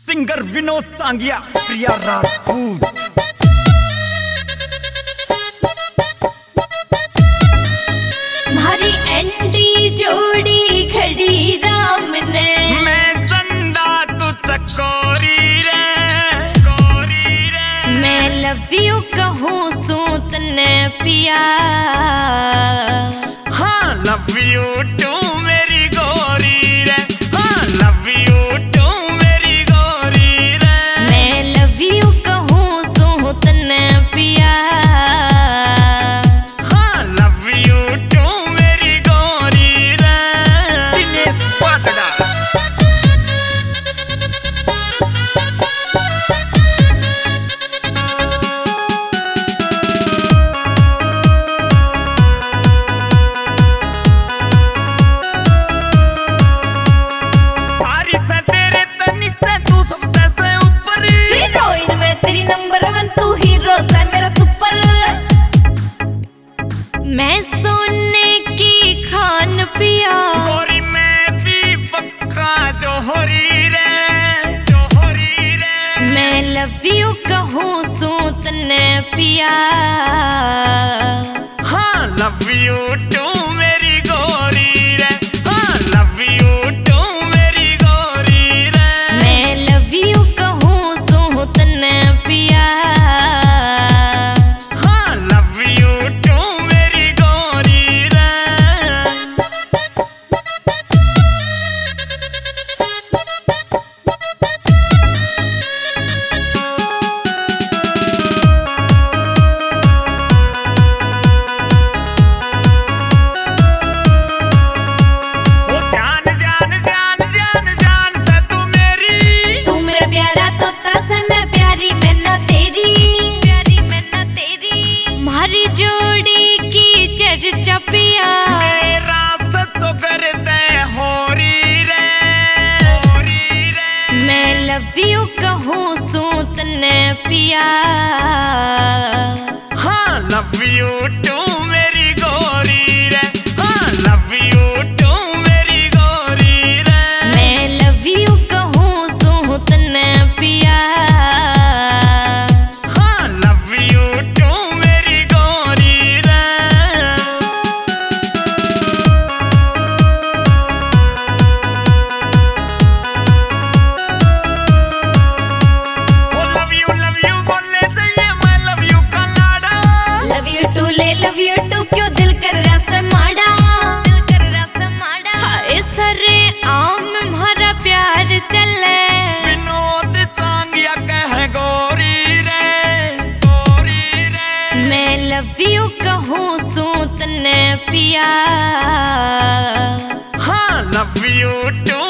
Singer Vinod Sangiya, Priya Rajput. हमारी एंटी जोड़ी खड़ी राम ने, मैं चंदा तू चकोरी रे, मैं लव यू कहूँ सूत ने पिया। हाँ लव यू टू मेरी गोरी रे, हाँ लव यू टू मेरी गोरी रे। मैं लव यू कहूँ सूत ने पिया। हाँ लव यू टू मेरी गोरी रे। दिनेश पाटड़ा। तेरी नंबर 1 तू हीरो है मेरा सुपर। मैं सोने की खान पिया, गोरी मैं भी पक्का जोहरी रे, जोहरी रे। मैं लव यू कहूँ सूत ने पिया। हाँ लव यू टू मेरी गोरी रे, हाँ लव यू टू मेरी गोरी रे। मैं लव यू कहूँ सूत ने पिया। हाँ लव यू टू मेरी गोरी रे। ओ जान जान जान जान जान से तू मेरी, तू मेरा प्यारा तोता से मैं प्यारी मैना तेरी, प्यारी मैना तेरी। हमारी जोड़ी की चर्चा पिया। मेरा सचो करते होरी रे, होरी रे। मैं लव यू कहूँ सूत ने पिया। हाँ लव यू टू मेरी गोरी रे, हाँ लव यू टू मेरी गोरी रे। मैं लव यू कहूँ सूत ने पिया। हाँ लव यू टू मेरी गोरी रे। ओ लव यू बोलने चाहिए मैं लव यू का लाड़ा। लव यू टू ले लव यू टू क्यों दिल कर रहा से माड़ा, दिल कर रहा से माड़ा। हाय सरे आम हमारा प्यार चले। विनोद सांगिया कह गोरी रे, गोरी रे। मैं लव यू कहूँ सूत ने पिया। हाँ लव यू टू